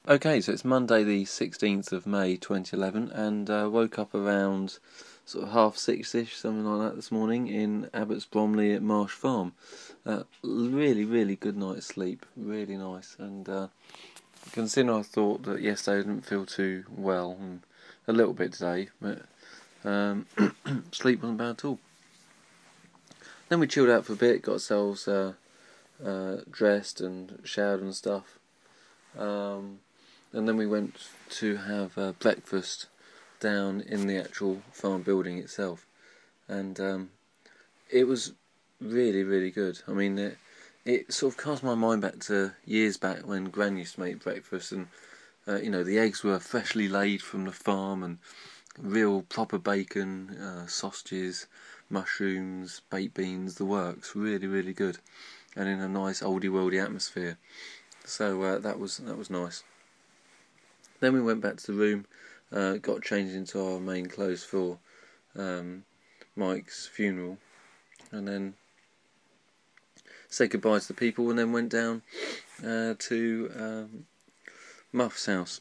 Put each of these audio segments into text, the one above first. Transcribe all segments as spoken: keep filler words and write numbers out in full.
Okay, so it's Monday the sixteenth of May twenty eleven, and uh, woke up around sort of half six-ish, something like that this morning in Abbots Bromley at Marsh Farm. Uh, really, really good night's sleep, really nice, and uh, considering I thought that yesterday I didn't feel too well, and a little bit today, but um, sleep wasn't bad at all. Then we chilled out for a bit, got ourselves uh, uh, dressed and showered and stuff. Um, and then we went to have uh, breakfast down in the actual farm building itself, and um, it was really, really good. I mean, it, it sort of cast my mind back to years back when Gran used to make breakfast, and uh, you know, the eggs were freshly laid from the farm, and real proper bacon, uh, sausages, mushrooms, baked beans, the works. Really, really good, and in a nice oldie worldy atmosphere. So uh, that was that was nice. Then we went back to the room, uh, got changed into our main clothes for um, Mike's funeral, and then said goodbye to the people, and then went down uh, to um, Muff's house.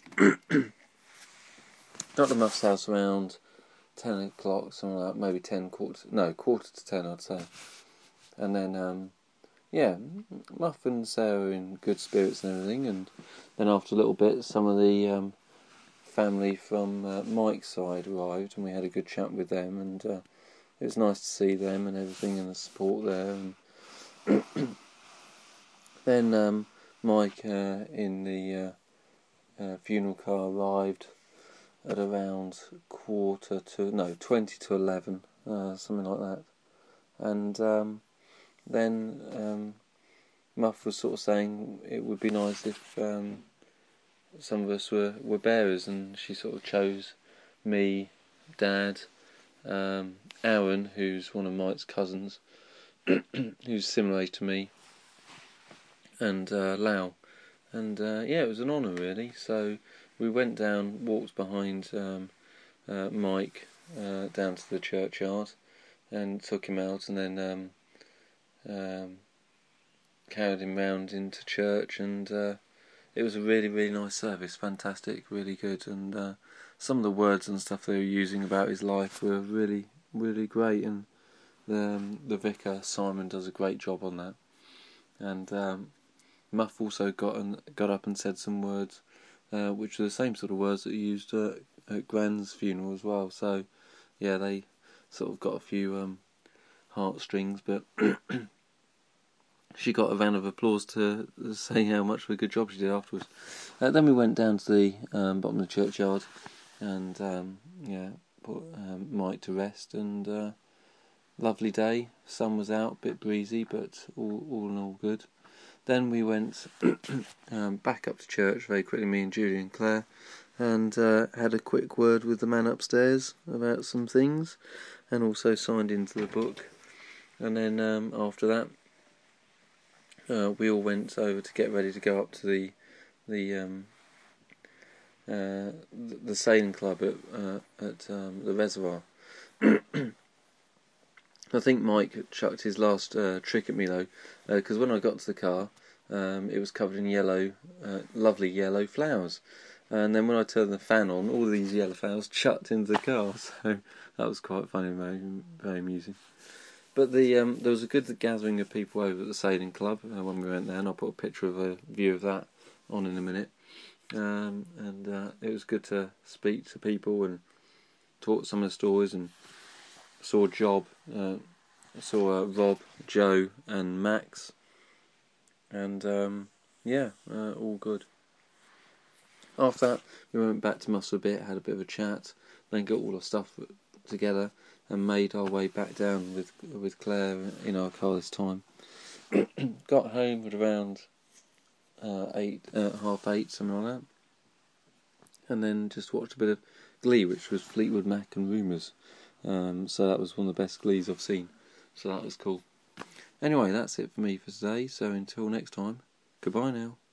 Got to Muff's house around ten o'clock, something like that, maybe ten, quarter, no, quarter to ten, I'd say. And then, um, yeah, Muff and Sarah were in good spirits and everything, and then after a little bit, some of the um, family from uh, Mike's side arrived, and we had a good chat with them, and uh, it was nice to see them and everything, and the support there. And then um, Mike uh, in the uh, uh, funeral car arrived at around quarter to no twenty to eleven, uh, something like that. And um, then um, Muff was sort of saying it would be nice if um, some of us were, were bearers, and she sort of chose me, Dad, um, Aaron, who's one of Mike's cousins, who's similar to me, and uh, Lau. And uh, yeah, it was an honour really. So we went down, walked behind um, uh, Mike uh, down to the churchyard, and took him out, and then um, um, carried him round into church, and uh, it was a really, really nice service, fantastic, really good, and uh, some of the words and stuff they were using about his life were really, really great, and the, um, the vicar, Simon, does a great job on that. And um, Muff also got and got up and said some words, uh, which were the same sort of words that he used uh, at Gran's funeral as well. So, yeah, they sort of got a few um, heartstrings, but she got a round of applause to say how much of a good job she did afterwards. Uh, then we went down to the um, bottom of the churchyard, and um, yeah, put um, Mike to rest, and uh, lovely day. Sun was out, a bit breezy, but all all in all good. Then we went um, back up to church very quickly, me and Julie and Claire, and uh, had a quick word with the man upstairs about some things, and also signed into the book. And then um, after that, uh, we all went over to get ready to go up to the the um, uh, the sailing club at uh, at um, the reservoir. I think Mike chucked his last uh, trick at me though, because uh, when I got to the car, um, it was covered in yellow, uh, lovely yellow flowers, and then when I turned the fan on, all these yellow flowers chucked into the car. So that was quite funny, very, very amusing. But the um, there was a good gathering of people over at the sailing club uh, when we went there, and I'll put a picture of a view of that on in a minute. Um, and uh, it was good to speak to people and talk some of the stories, and saw Job, uh, saw uh, Rob, Joe, and Max, and um, yeah, uh, all good. After that, we went back to Muff's a bit, had a bit of a chat, then got all our stuff together, and made our way back down with with Claire in our car this time. Got home at around uh, eight, uh, half eight, something like that, and then just watched a bit of Glee, which was Fleetwood Mac and Rumours. Um, so that was one of the best Glees I've seen. So that was cool. Anyway, that's it for me for today. So until next time, goodbye now.